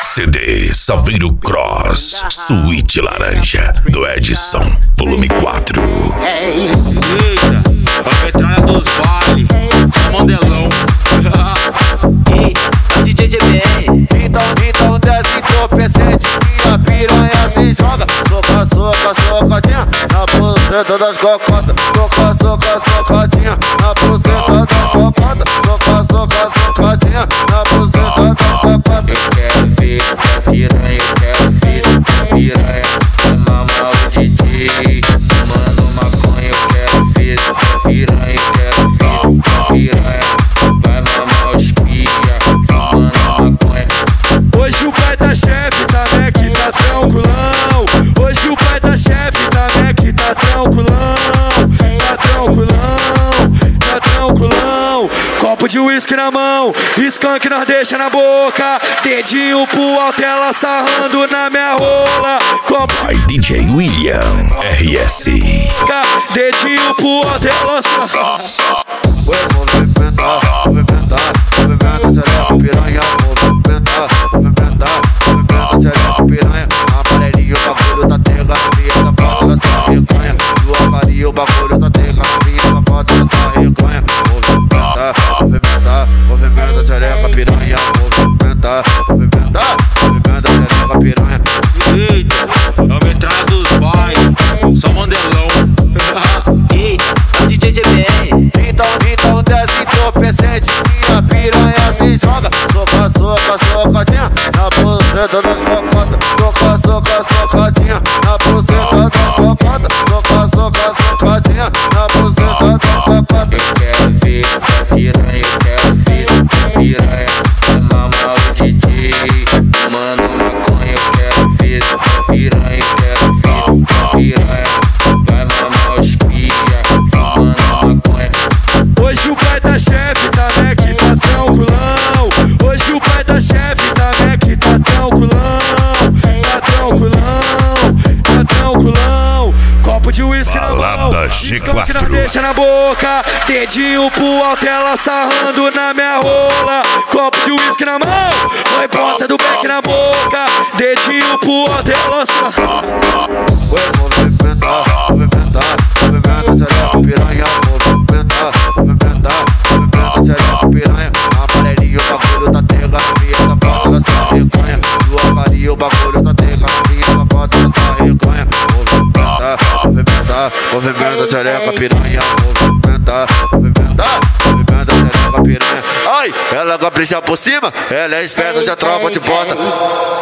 CD Saveiro Cross Suíte Laranja do Edson, volume 4. Eita, a metralha dos vale, Mandelão. Ei, é o DJ GBR. Então desce tropecente e a piranha se joga. Socadinha na buceta das cocotas. Socadinha na buceta das cocotas. Socadinha na buceta das cocotas. Eu quero ver essa piranha, eu quero ver essa piranha. Vai mamar o DJ, fumando maconha. Eu quero ver essa piranha, eu quero ver essa piranha. Vai mamar os cria, fumando maconha. Hoje o pai da chefe tá Mac, tá tranquilão. Hoje o pai da chefe tá Mac, tá tranquilão. Tá tranquilão, tá tranquilão. Copo de uísque na mão, skunk nós deixa na boca. Dedinho pro alto, ela sarrando na minha rola. Copo Vai DJ William RS. dedinho pro alto, ela sarrando. Movimenta, xereca, piranha. Movimenta, xereca, piranha. Amarelinho, o bagulho tá pegando, minha safada nessa recanha. Do amarilho, o bagulho tá pegando, minha safada nessa recanha. Movimenta, xereca, piranha. Movimenta, xereca, piranha. Eita, é o metralha dos vale, só Mandelão. Ei, é o DJ GBR. Então desce tropecente e a piranha se joga. Socadinha na buceta das cocotas. Socadinha na buceta das cocotas. Socadinha na buceta das cocotas. Eu quero ver essa piranha, eu quero ver essa piranha. Vai mamar o DJ, fumando maconha. Eu quero ver essa piranha, eu quero ver essa piranha. Vai mamar os cria, fumando maconha. Hoje o pai da chefe tá Mac, tá tranquilão. Hoje o pai da chefe tá Mac, tá tranquilão. Tá tranquilão, tá tranquilão. Copo de uísque na mão, Balada skunk G4. nós deixa na boca. Dedinho pro alto, ela sarrando na minha rola. Copo de uísque na mão, põe ponta do beck na boca. Dedinho pro alto, ela sarrando. Movimenta, xereca, piranha. Movimenta, xereca, piranha. Amarelinho, o bagulho tá pegando, minha safada nessa recanha. Do amarilho, o bagulho tá pegando, minha safada nessa recanha. Movimenta, xereca, piranha. Movimenta, xereca, piranha. Ai, ela capricha por cima, ela é esperta, já tropa de bota.